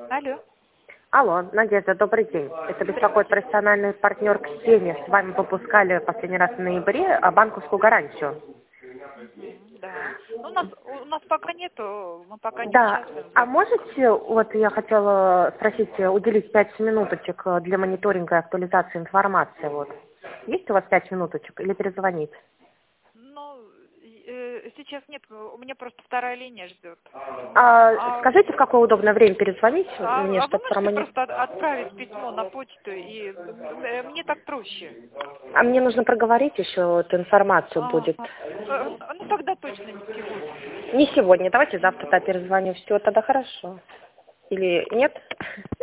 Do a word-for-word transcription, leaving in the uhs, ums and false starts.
Алло. Алло, Надежда, добрый день. Это беспокоит профессиональный партнер Ксения. С вами выпускали последний раз в ноябре а, банковскую гарантию. Мгм, да. Ну, у нас у нас пока нету, мы пока не Да, участвуем в а этом. можете, вот я хотела спросить, уделить пять минуточек э, для мониторинга и актуализации информации? Вот. Есть у вас пять минуточек или перезвонить? Ну, э, сейчас нет, у меня просто вторая линия ждет. А, А, скажите, в какое удобное время перезвонить мне, а, а вы чтобы можете промонить? просто от- отправить письмо на почту, и э, мне так проще. А мне нужно проговорить еще, эту информацию А, будет. э, ну, тогда точно не сегодня. Не сегодня, давайте завтра тогда перезвоню. Все, тогда хорошо. Или нет?